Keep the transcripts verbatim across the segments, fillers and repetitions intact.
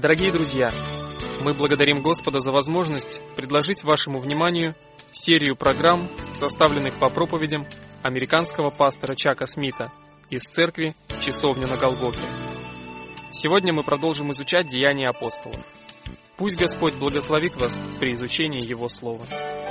Дорогие друзья, мы благодарим Господа за возможность предложить вашему вниманию серию программ, составленных по проповедям американского пастора Чака Смита из церкви «Часовня на Голгофе». Сегодня мы продолжим изучать Деяния апостолов. Пусть Господь благословит вас при изучении Его Слова.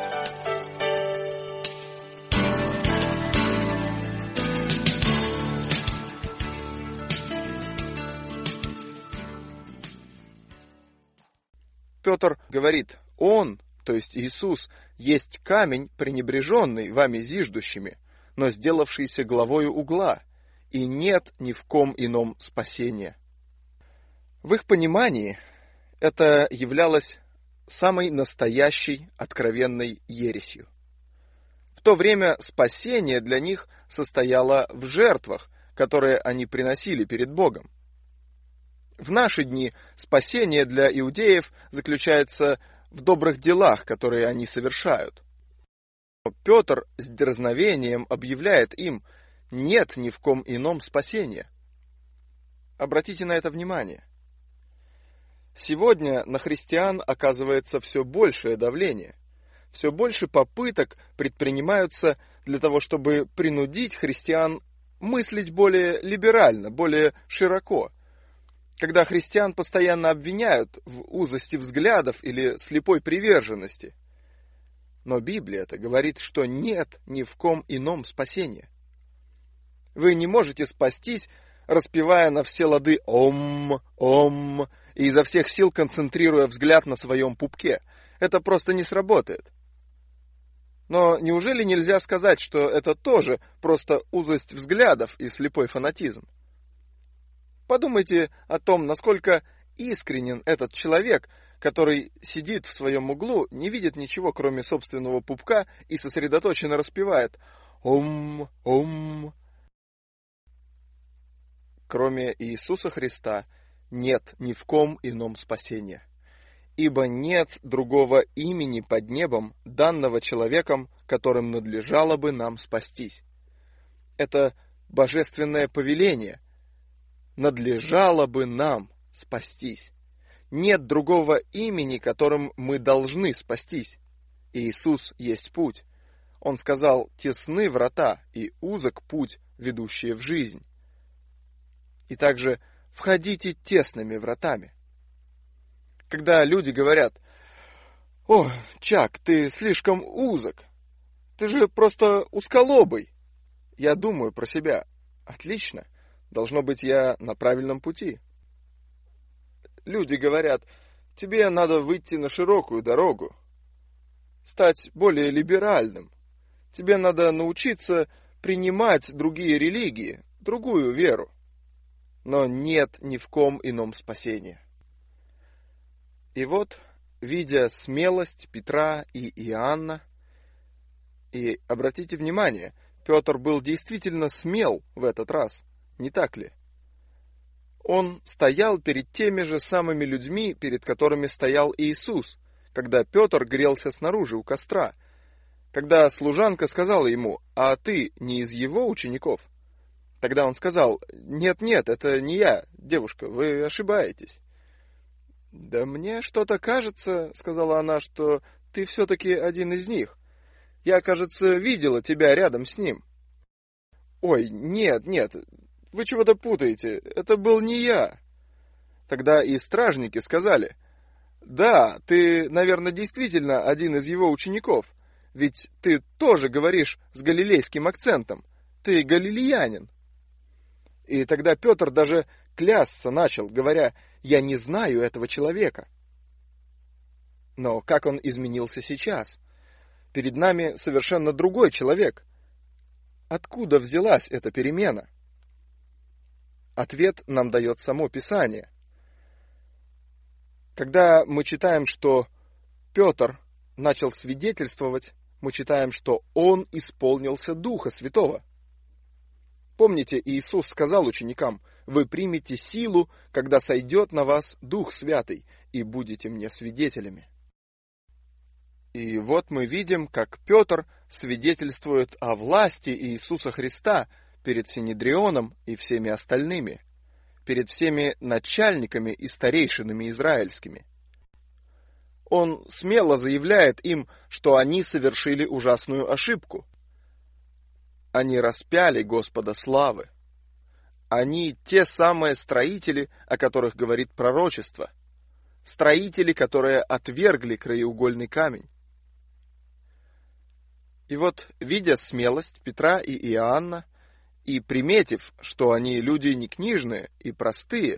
Петр говорит: Он, то есть Иисус, есть камень, пренебреженный вами зиждущими, но сделавшийся главою угла, и нет ни в ком ином спасения. В их понимании это являлось самой настоящей откровенной ересью. В то время спасение для них состояло в жертвах, которые они приносили перед Богом. В наши дни спасение для иудеев заключается в добрых делах, которые они совершают. Но Петр с дерзновением объявляет им: нет ни в ком ином спасения. Обратите на это внимание. Сегодня на христиан оказывается все большее давление. Все больше попыток предпринимаются для того, чтобы принудить христиан мыслить более либерально, более широко. Когда христиан постоянно обвиняют в узости взглядов или слепой приверженности. Но Библия-то говорит, что нет ни в ком ином спасения. Вы не можете спастись, распевая на все лады «Ом, Ом» и изо всех сил концентрируя взгляд на своем пупке. Это просто не сработает. Но неужели нельзя сказать, что это тоже просто узость взглядов и слепой фанатизм? Подумайте о том, насколько искренен этот человек, который сидит в своем углу, не видит ничего, кроме собственного пупка, и сосредоточенно распевает «Ом, Ом». Кроме Иисуса Христа нет ни в ком ином спасения, ибо нет другого имени под небом, данного человеком, которым надлежало бы нам спастись. Это божественное повеление. Надлежало бы нам спастись. Нет другого имени, которым мы должны спастись. Иисус есть путь. Он сказал: тесны врата и узок путь, ведущий в жизнь. И также входите тесными вратами. Когда люди говорят: «О, Чак, ты слишком узок, ты же просто узколобый», я думаю про себя: отлично. Должно быть, я на правильном пути. Люди говорят: тебе надо выйти на широкую дорогу, стать более либеральным. Тебе надо научиться принимать другие религии, другую веру. Но нет ни в ком ином спасения. И вот, видя смелость Петра и Иоанна, и обратите внимание, Петр был действительно смел в этот раз. Не так ли? Он стоял перед теми же самыми людьми, перед которыми стоял Иисус, когда Петр грелся снаружи у костра, когда служанка сказала ему: «А ты не из его учеников?» Тогда он сказал: «Нет-нет, это не я, девушка, вы ошибаетесь». «Да мне что-то кажется, — сказала она, — что ты все-таки один из них. Я, кажется, видела тебя рядом с ним». «Ой, нет, нет, вы чего-то путаете, это был не я». Тогда и стражники сказали: «Да, ты, наверное, действительно один из его учеников, ведь ты тоже говоришь с галилейским акцентом, ты галилеянин». И тогда Петр даже клясться начал, говоря: «Я не знаю этого человека». Но как он изменился сейчас? Перед нами совершенно другой человек. Откуда взялась эта перемена? Ответ нам дает само Писание. Когда мы читаем, что Петр начал свидетельствовать, мы читаем, что он исполнился Духа Святого. Помните, Иисус сказал ученикам: «Вы примете силу, когда сойдет на вас Дух Святый, и будете мне свидетелями». И вот мы видим, как Петр свидетельствует о власти Иисуса Христа перед Синедрионом и всеми остальными. перед всеми начальниками и старейшинами израильскими. Он смело заявляет им, что они совершили ужасную ошибку. Они распяли Господа славы. Они те самые строители, о которых говорит пророчество. Строители, которые отвергли краеугольный камень. И вот, видя смелость Петра и Иоанна, и приметив, что они люди не книжные и простые,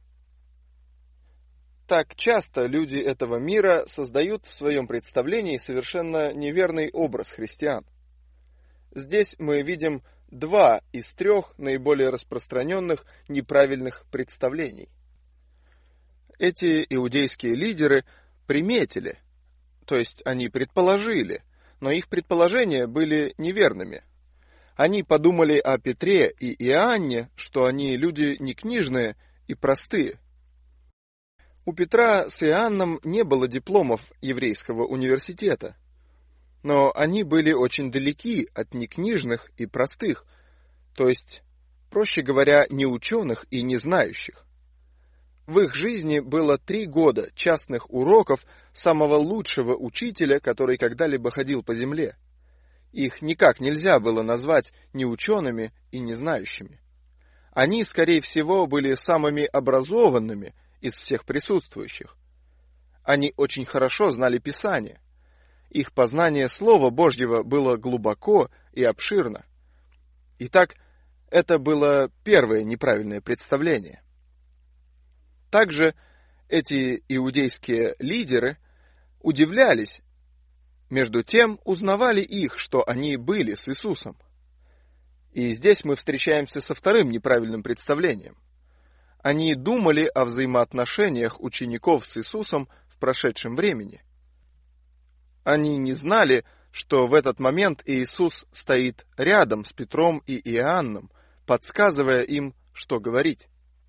так часто люди этого мира создают в своем представлении совершенно неверный образ христиан. Здесь мы видим два из трех наиболее распространенных неправильных представлений. Эти иудейские лидеры приметили, то есть они предположили, но их предположения были неверными. Они подумали о Петре и Иоанне, что они люди не книжные и простые. У Петра с Иоанном не было дипломов еврейского университета, но они были очень далеки от некнижных и простых, то есть, проще говоря, неученых и не знающих. В их жизни было три года частных уроков самого лучшего учителя, который когда-либо ходил по земле. Их никак нельзя было назвать неучеными и не знающими. Они, скорее всего, были самыми образованными из всех присутствующих. Они очень хорошо знали Писание. Их познание Слова Божьего было глубоко и обширно. Итак, это было первое неправильное представление. Также эти иудейские лидеры удивлялись, между тем узнавали их, что они были с Иисусом. И здесь мы встречаемся со вторым неправильным представлением. Они думали о взаимоотношениях учеников с Иисусом в прошедшем времени. Они не знали, что в этот момент Иисус стоит рядом с Петром и Иоанном, подсказывая им, что говорить.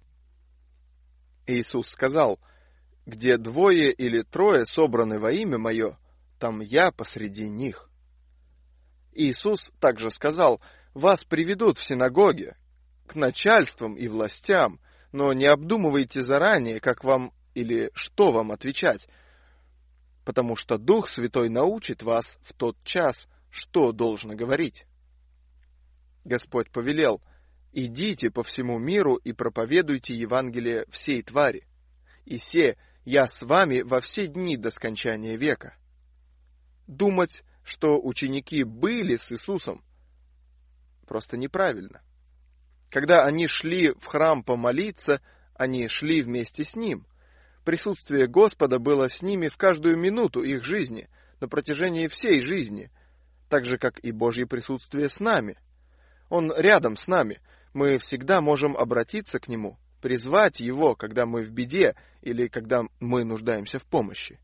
Иисус сказал: «Где двое или трое собраны во имя Мое, там Я посреди них». Иисус также сказал: «Вас приведут в синагоги, к начальствам и властям, но не обдумывайте заранее, как вам или что вам отвечать, потому что Дух Святой научит вас в тот час, что должно говорить». Господь повелел: «Идите по всему миру и проповедуйте Евангелие всей твари, и се Я с вами во все дни до скончания века». Думать, что ученики были с Иисусом, просто неправильно. Когда они шли в храм помолиться, они шли вместе с Ним. Присутствие Господа было с ними в каждую минуту их жизни, на протяжении всей жизни, так же, как и Божье присутствие с нами. Он рядом с нами. Мы всегда можем обратиться к Нему, призвать Его, когда мы в беде или когда мы нуждаемся в помощи.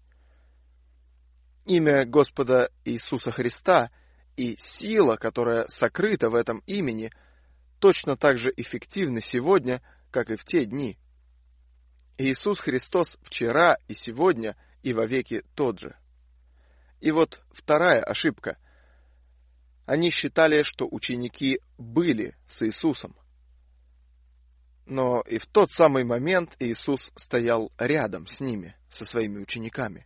Имя Господа Иисуса Христа и сила, которая сокрыта в этом имени, точно так же эффективны сегодня, как и в те дни. Иисус Христос вчера и сегодня и вовеки тот же. И вот вторая ошибка. Они считали, что ученики были с Иисусом. Но и в тот самый момент Иисус стоял рядом с ними, со своими учениками.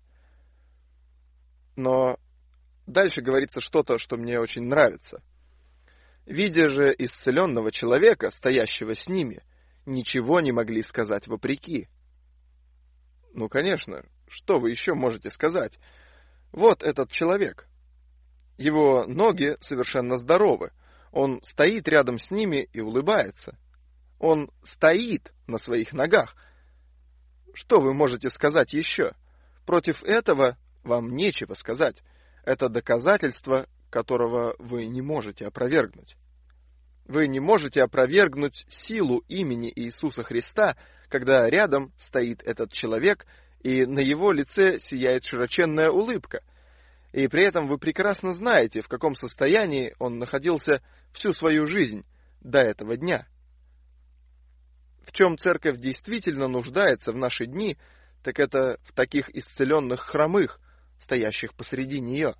Но дальше говорится что-то, что мне очень нравится. Видя же исцеленного человека, стоящего с ними, ничего не могли сказать вопреки. Ну, конечно, что вы еще можете сказать? Вот этот человек. Его ноги совершенно здоровы. Он стоит рядом с ними и улыбается. Он стоит на своих ногах. Что вы можете сказать еще? Против этого вам нечего сказать. Это доказательство, которого вы не можете опровергнуть. Вы не можете опровергнуть силу имени Иисуса Христа, когда рядом стоит этот человек, и на его лице сияет широченная улыбка. И при этом вы прекрасно знаете, в каком состоянии он находился всю свою жизнь до этого дня. В чем церковь действительно нуждается в наши дни, так это в таких исцеленных хромых, стоящих посреди нее.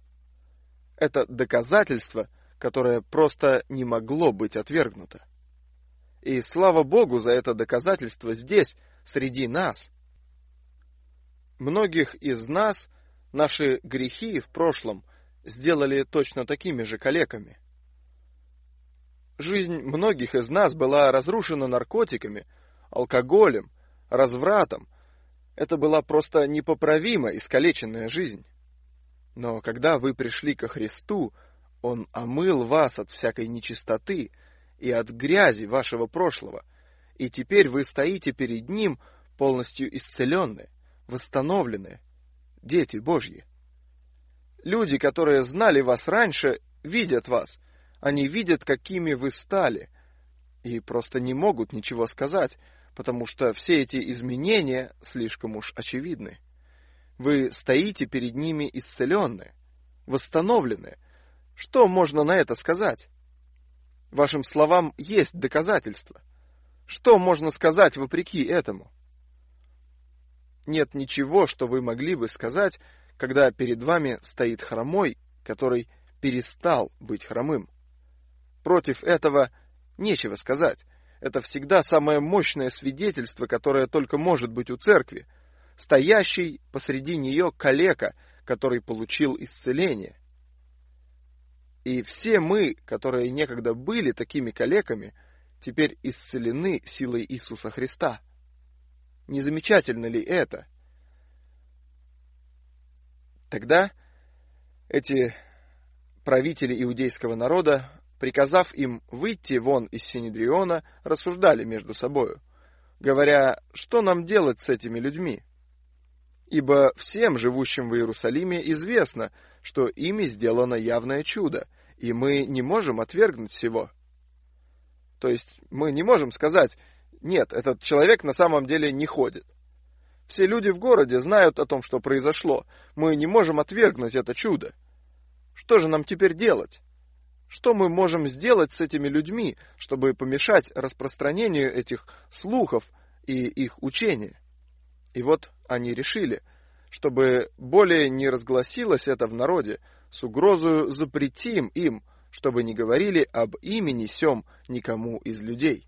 Это доказательство, которое просто не могло быть отвергнуто. И слава Богу за это доказательство здесь, среди нас. Многих из нас наши грехи в прошлом сделали точно такими же калеками. Жизнь многих из нас была разрушена наркотиками, алкоголем, развратом. Это была просто непоправимо искалеченная жизнь. Но когда вы пришли ко Христу, Он омыл вас от всякой нечистоты и от грязи вашего прошлого, и теперь вы стоите перед Ним полностью исцеленные, восстановленные, дети Божьи. Люди, которые знали вас раньше, видят вас. Они видят, какими вы стали, и просто не могут ничего сказать, потому что все эти изменения слишком уж очевидны. Вы стоите перед ними исцеленные, восстановленные. Что можно на это сказать? Вашим словам есть доказательства. Что можно сказать вопреки этому? Нет ничего, что вы могли бы сказать, когда перед вами стоит хромой, который перестал быть хромым. Против этого нечего сказать. Это всегда самое мощное свидетельство, которое только может быть у церкви. Стоящий посреди нее калека, который получил исцеление. И все мы, которые некогда были такими калеками, теперь исцелены силой Иисуса Христа. Не замечательно ли это? Тогда эти правители иудейского народа, приказав им выйти вон из Синедриона, рассуждали между собою, говоря, что нам делать с этими людьми? Ибо всем, живущим в Иерусалиме, известно, что ими сделано явное чудо, и мы не можем отвергнуть всего. То есть мы не можем сказать, нет, этот человек на самом деле не ходит. Все люди в городе знают о том, что произошло. Мы не можем отвергнуть это чудо. Что же нам теперь делать? Что мы можем сделать с этими людьми, чтобы помешать распространению этих слухов и их учения? И вот они решили, чтобы более не разгласилось это в народе, с угрозою запретим им, чтобы не говорили об имени сем никому из людей.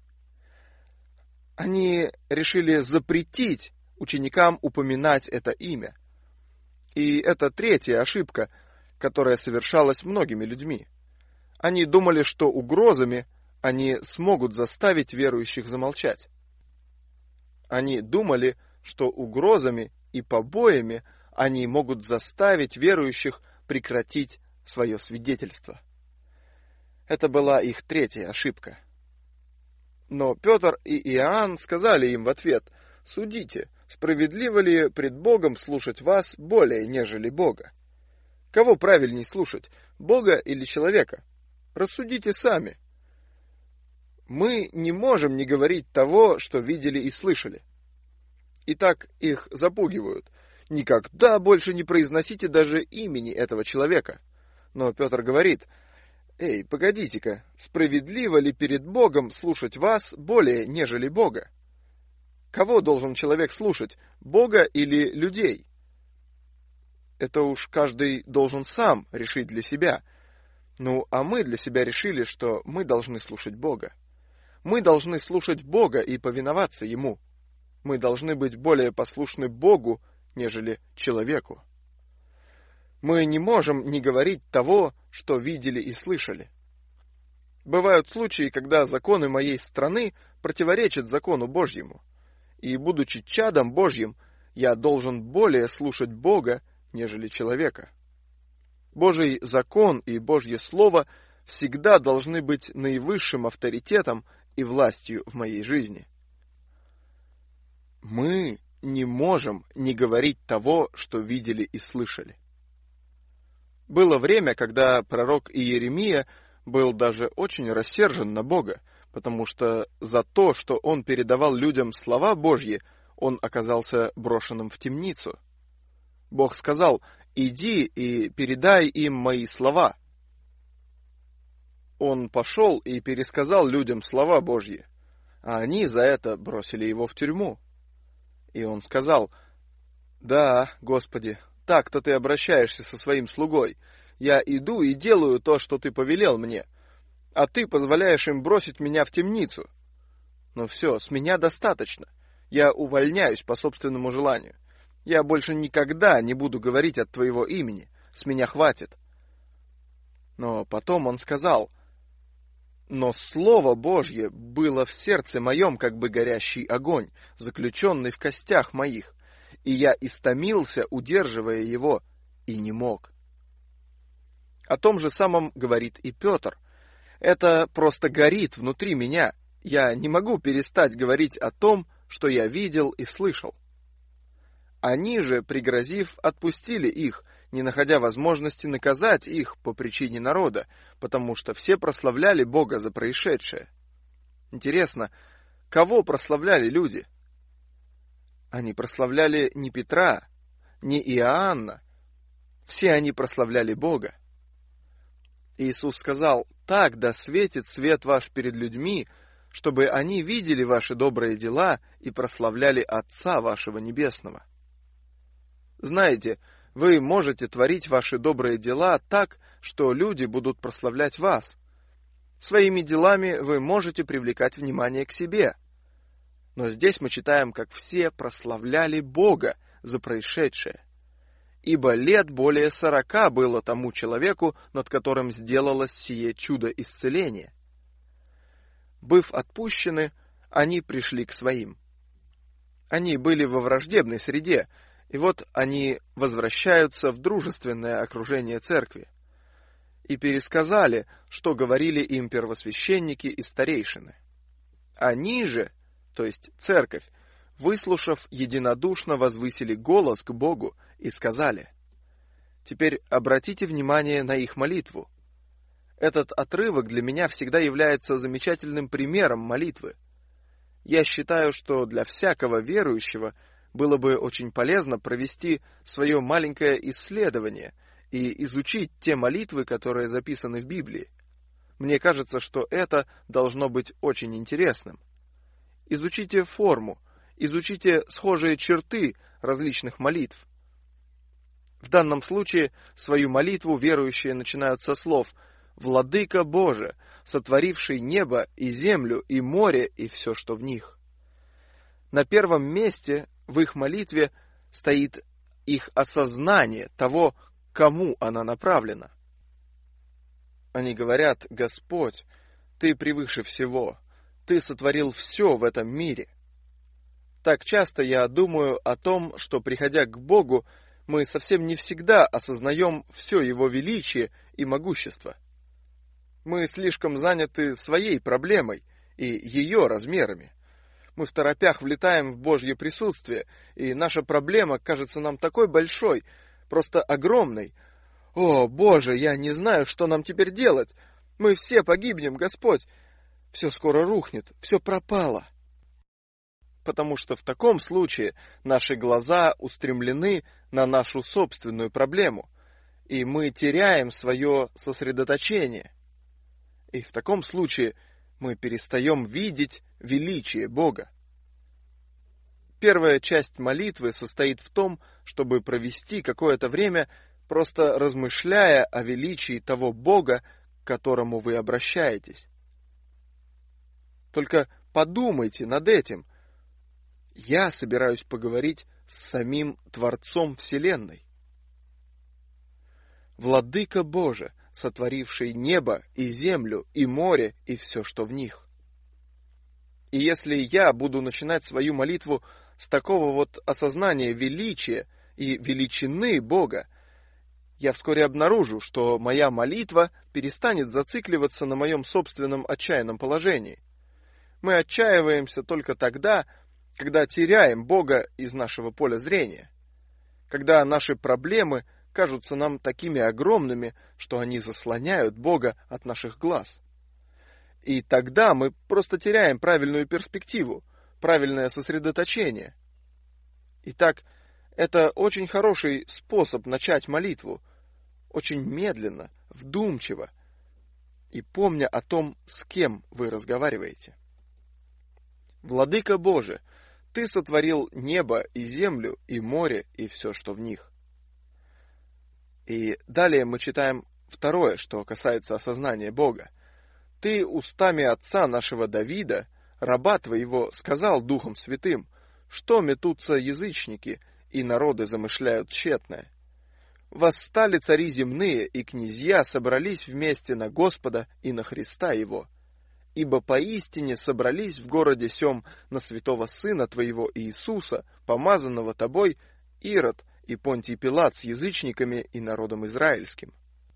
Они решили запретить ученикам упоминать это имя. И это третья ошибка, которая совершалась многими людьми. Они думали, что угрозами они смогут заставить верующих замолчать. Они думали, что угрозами и побоями они могут заставить верующих прекратить свое свидетельство. Это была их третья ошибка. Но Петр и Иоанн сказали им в ответ: «Судите, справедливо ли пред Богом слушать вас более, нежели Бога? Кого правильней слушать, Бога или человека? Рассудите сами. Мы не можем не говорить того, что видели и слышали». И так их запугивают. Никогда больше не произносите даже имени этого человека. Но Петр говорит: «Эй, погодите-ка, справедливо ли перед Богом слушать вас более, нежели Бога? Кого должен человек слушать, Бога или людей? Это уж каждый должен сам решить для себя. Ну, а мы для себя решили, что мы должны слушать Бога. Мы должны слушать Бога и повиноваться Ему. Мы должны быть более послушны Богу, нежели человеку. Мы не можем не говорить того, что видели и слышали. Бывают случаи, когда законы моей страны противоречат закону Божьему, и, будучи чадом Божьим, я должен более слушать Бога, нежели человека. Божий закон и Божье Слово всегда должны быть наивысшим авторитетом и властью в моей жизни. Мы не можем не говорить того, что видели и слышали. Было время, когда пророк Иеремия был даже очень рассержен на Бога, потому что за то, что он передавал людям слова Божьи, он оказался брошенным в темницу. Бог сказал: «Иди и передай им мои слова». Он пошел и пересказал людям слова Божьи, а они за это бросили его в тюрьму. И он сказал: «Да, Господи, так-то ты обращаешься со своим слугой. Я иду и делаю то, что ты повелел мне, а ты позволяешь им бросить меня в темницу. Но все, с меня достаточно. Я увольняюсь по собственному желанию. Я больше никогда не буду говорить от твоего имени. С меня хватит. Но потом он сказал: но Слово Божье было в сердце моем, как бы горящий огонь, заключенный в костях моих, и я истомился, удерживая его, и не мог. О том же самом говорит и Петр. Это просто горит внутри меня. Я не могу перестать говорить о том, что я видел и слышал. Они же, пригрозив, отпустили их, не находя возможности наказать их по причине народа, потому что все прославляли Бога за происшедшее. Интересно, кого прославляли люди? Они прославляли не Петра, не Иоанна. Все они прославляли Бога. Иисус сказал: «Так да светит свет ваш перед людьми, чтобы они видели ваши добрые дела и прославляли Отца вашего Небесного». Знаете, вы можете творить ваши добрые дела так, что люди будут прославлять вас. Своими делами вы можете привлекать внимание к себе. Но здесь мы читаем, как все прославляли Бога за происшедшее. Ибо лет более сорока было тому человеку, над которым сделалось сие чудо исцеления. Быв отпущены, они пришли к своим. Они были во враждебной среде, и вот они возвращаются в дружественное окружение церкви. И пересказали, что говорили им первосвященники и старейшины. Они же, то есть церковь, выслушав, единодушно возвысили голос к Богу и сказали: «Теперь обратите внимание на их молитву». Этот отрывок для меня всегда является замечательным примером молитвы. Я считаю, что для всякого верующего было бы очень полезно провести свое маленькое исследование и изучить те молитвы, которые записаны в Библии. Мне кажется, что это должно быть очень интересным. Изучите форму, изучите схожие черты различных молитв. В данном случае свою молитву верующие начинают со слов: «Владыка Боже, сотворивший небо и землю и море и все, что в них». На первом месте в их молитве стоит их осознание того, кому она направлена. Они говорят: «Господь, Ты превыше всего, Ты сотворил все в этом мире». Так часто я думаю о том, что, приходя к Богу, мы совсем не всегда осознаем все Его величие и могущество. Мы слишком заняты своей проблемой и ее размерами. Мы второпях влетаем в Божье присутствие, и наша проблема кажется нам такой большой, просто огромной. «О, Боже, я не знаю, что нам теперь делать. Мы все погибнем, Господь. Все скоро рухнет, все пропало». Потому что в таком случае наши глаза устремлены на нашу собственную проблему, и мы теряем свое сосредоточение. И в таком случае мы перестаем видеть величие Бога. Первая часть молитвы состоит в том, чтобы провести какое-то время, просто размышляя о величии того Бога, к которому вы обращаетесь. Только подумайте над этим. Я собираюсь поговорить с самим Творцом Вселенной. Владыка Боже, сотворивший небо и землю и море и все, что в них. И если я буду начинать свою молитву с такого вот осознания величия и величины Бога, я вскоре обнаружу, что моя молитва перестанет зацикливаться на моем собственном отчаянном положении. Мы отчаиваемся только тогда, когда теряем Бога из нашего поля зрения, когда наши проблемы кажутся нам такими огромными, что они заслоняют Бога от наших глаз. И тогда мы просто теряем правильную перспективу, правильное сосредоточение. Итак, это очень хороший способ начать молитву, очень медленно, вдумчиво, и помня о том, с кем вы разговариваете. Владыка Боже, Ты сотворил небо и землю, и море, и все, что в них. И далее мы читаем второе, что касается осознания Бога. Ты устами отца нашего Давида раба твоего сказал Духом Святым, что метутся язычники, и народы замышляют тщетное. Восстали цари земные, и князья собрались вместе на Господа и на Христа Его. Ибо поистине собрались в городе сем на святого Сына Твоего Иисуса, помазанного Тобой, Ирод и Понтий Пилат с язычниками и народом израильским.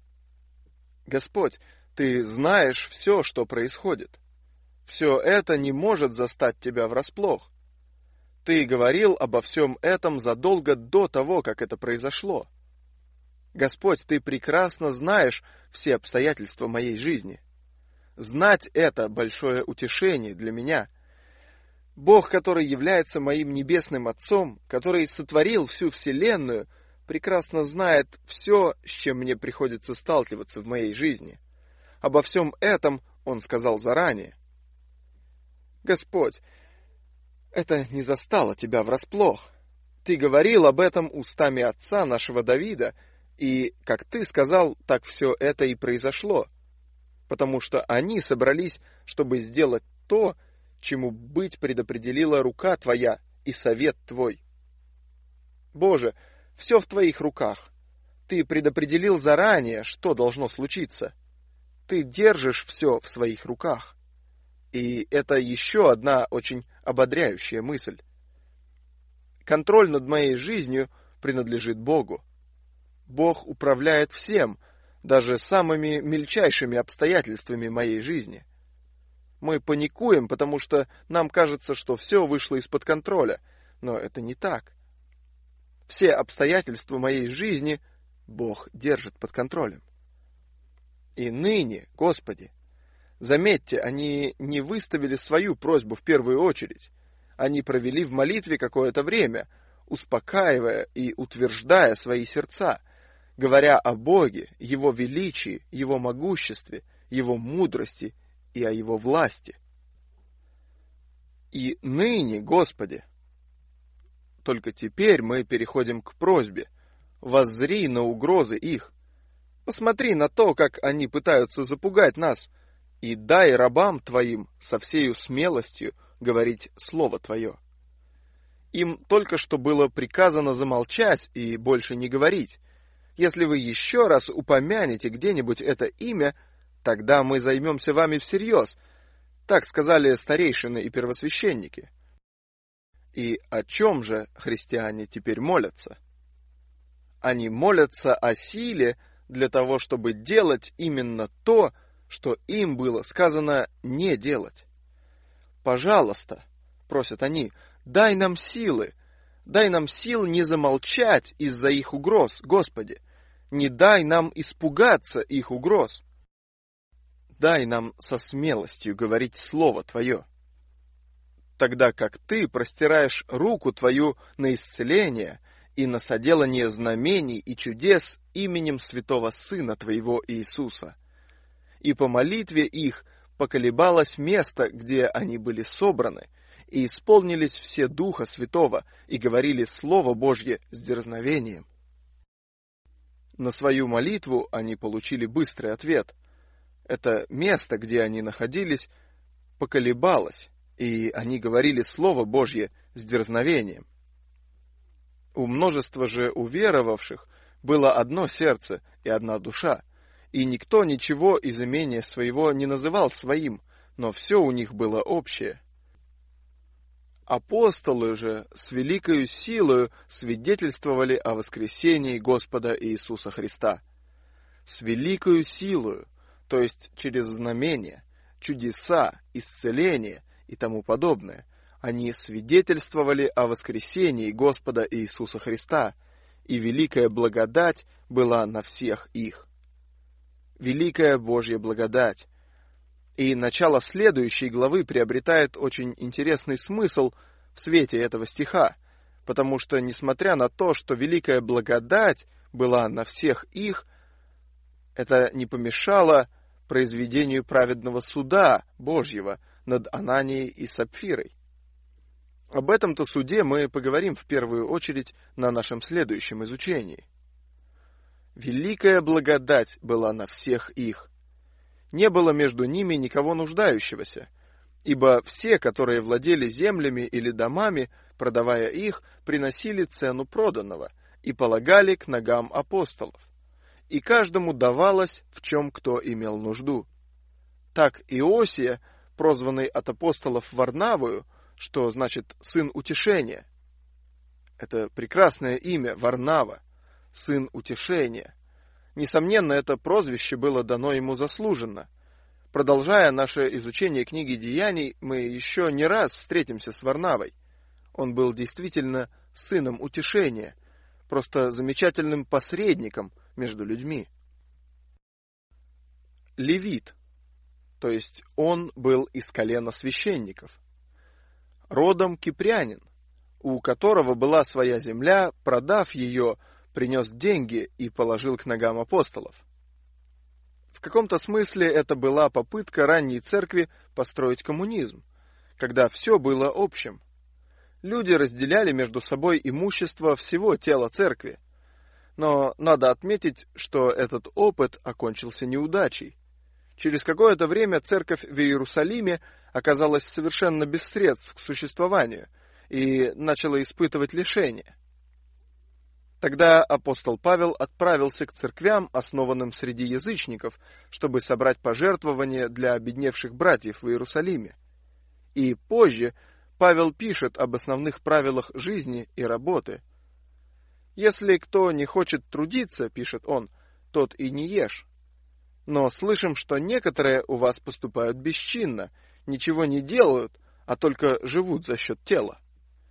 Господь, Ты знаешь все, что происходит. Все это не может застать Тебя врасплох. Ты говорил обо всем этом задолго до того, как это произошло. Господь, Ты прекрасно знаешь все обстоятельства моей жизни. Знать это большое утешение для меня. Бог, который является моим небесным Отцом, который сотворил всю вселенную, прекрасно знает все, с чем мне приходится сталкиваться в моей жизни. Обо всем этом Он сказал заранее. Господь, это не застало Тебя врасплох. Ты говорил об этом устами отца нашего Давида, и, как Ты сказал, так все это и произошло. Потому что они собрались, чтобы сделать то, чему быть предопределила рука Твоя и совет Твой. Боже, все в Твоих руках. Ты предопределил заранее, что должно случиться. Ты держишь все в своих руках. И это еще одна очень ободряющая мысль. Контроль над моей жизнью принадлежит Богу. Бог управляет всем, даже самыми мельчайшими обстоятельствами моей жизни. Мы паникуем, потому что нам кажется, что все вышло из-под контроля, но это не так. Все обстоятельства моей жизни Бог держит под контролем. И ныне, Господи, заметьте, они не выставили свою просьбу в первую очередь. Они провели в молитве какое-то время, успокаивая и утверждая свои сердца, говоря о Боге, Его величии, Его могуществе, Его мудрости и о Его власти. И ныне, Господи, только теперь мы переходим к просьбе: воззри на угрозы их, посмотри на то, как они пытаются запугать нас, и дай рабам Твоим со всею смелостью говорить Слово Твое. Им только что было приказано замолчать и больше не говорить. Если вы еще раз упомянете где-нибудь это имя, тогда мы займемся вами всерьез. Так сказали старейшины и первосвященники. И о чем же христиане теперь молятся? Они молятся о силе для того, чтобы делать именно то, что им было сказано не делать. «Пожалуйста», — просят они, — «дай нам силы, дай нам сил не замолчать из-за их угроз, Господи, не дай нам испугаться их угроз. Дай нам со смелостью говорить Слово Твое, тогда как Ты простираешь руку Твою на исцеление и на соделание знамений и чудес именем святого Сына Твоего Иисуса. И по молитве их поколебалось место, где они были собраны, и исполнились все Духа Святого, и говорили Слово Божье с дерзновением». На свою молитву они получили быстрый ответ. Это место, где они находились, поколебалось, и они говорили Слово Божье с дерзновением. У множества же уверовавших было одно сердце и одна душа, и никто ничего из имения своего не называл своим, но все у них было общее. Апостолы же с великою силою свидетельствовали о воскресении Господа Иисуса Христа. С великою силою, то есть через знамения, чудеса, исцеления и тому подобное, они свидетельствовали о воскресении Господа Иисуса Христа, и великая благодать была на всех их. Великая Божья благодать. И начало следующей главы приобретает очень интересный смысл в свете этого стиха, потому что, несмотря на то, что великая благодать была на всех их, это не помешало произведению праведного суда Божьего над Ананией и Сапфирой. Об этом-то суде мы поговорим в первую очередь на нашем следующем изучении. Великая благодать была на всех их. Не было между ними никого нуждающегося. Ибо все, которые владели землями или домами, продавая их, приносили цену проданного и полагали к ногам апостолов. И каждому давалось, в чем кто имел нужду. Так Иосия, прозванный от апостолов Варнавою, что значит «сын утешения». Это прекрасное имя Варнава, сын утешения. Несомненно, это прозвище было дано ему заслуженно. Продолжая наше изучение книги Деяний, мы еще не раз встретимся с Варнавой. Он был действительно сыном утешения, просто замечательным посредником между людьми. Левит, то есть он был из колена священников. Родом кипрянин, у которого была своя земля, продав ее, принес деньги и положил к ногам апостолов. В каком-то смысле это была попытка ранней церкви построить коммунизм, когда все было общим. Люди разделяли между собой имущество всего тела церкви. Но надо отметить, что этот опыт окончился неудачей. Через какое-то время церковь в Иерусалиме оказалась совершенно без средств к существованию и начала испытывать лишения. Тогда апостол Павел отправился к церквям, основанным среди язычников, чтобы собрать пожертвования для обедневших братьев в Иерусалиме. И позже Павел пишет об основных правилах жизни и работы. «Если кто не хочет трудиться, — пишет он, — тот и не ешь. Но слышим, что некоторые у вас поступают бесчинно, ничего не делают, а только живут за счет тела.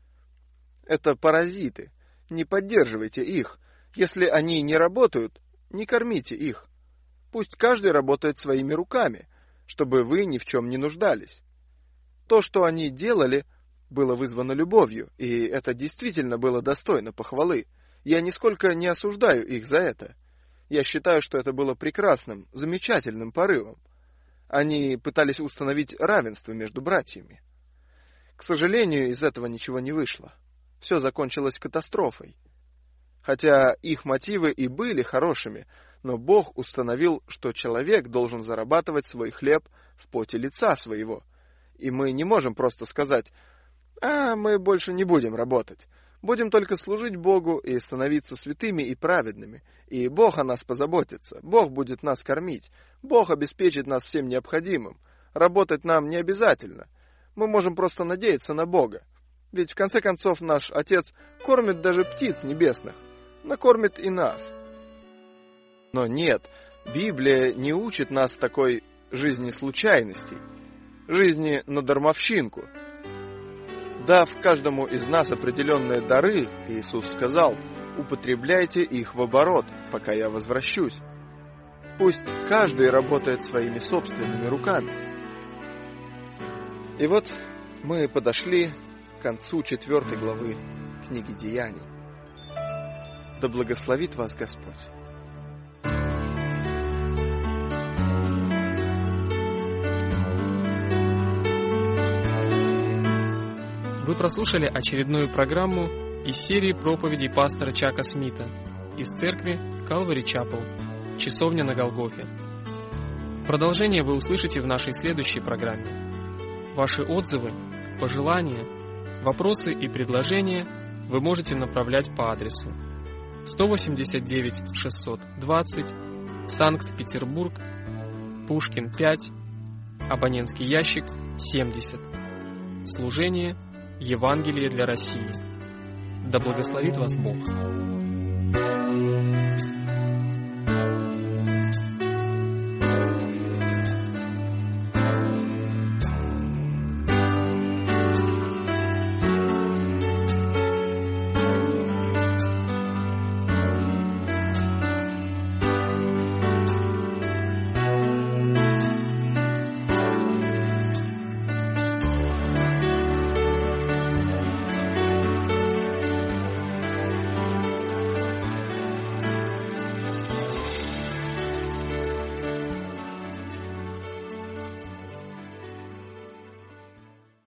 Это паразиты. Не поддерживайте их. Если они не работают, не кормите их. Пусть каждый работает своими руками, чтобы вы ни в чем не нуждались. То, что они делали, было вызвано любовью, и это действительно было достойно похвалы. Я нисколько не осуждаю их за это. Я считаю, что это было прекрасным, замечательным порывом. Они пытались установить равенство между братьями. К сожалению, из этого ничего не вышло. Все закончилось катастрофой. Хотя их мотивы и были хорошими, но Бог установил, что человек должен зарабатывать свой хлеб в поте лица своего. И мы не можем просто сказать: «А, мы больше не будем работать. Будем только служить Богу и становиться святыми и праведными. И Бог о нас позаботится. Бог будет нас кормить. Бог обеспечит нас всем необходимым. Работать нам не обязательно. Мы можем просто надеяться на Бога. Ведь в конце концов наш Отец кормит даже птиц небесных. Накормит и нас». Но нет, Библия не учит нас такой жизни случайностей, жизни на дармовщинку. Дав каждому из нас определенные дары, Иисус сказал: «Употребляйте их в оборот, пока я возвращусь». Пусть каждый работает своими собственными руками. И вот мы подошли к концу четвертой главы книги Деяний. Да благословит вас Господь. Вы прослушали очередную программу из серии проповедей пастора Чака Смита из церкви Calvary Chapel, Часовня на Голгофе. Продолжение вы услышите в нашей следующей программе. Ваши отзывы, пожелания, вопросы и предложения вы можете направлять по адресу сто восемьдесят девять шестьсот двадцать, Санкт-Петербург, Пушкин пять, абонентский ящик семьдесят. Служение Евангелие для России. Да благословит вас Бог.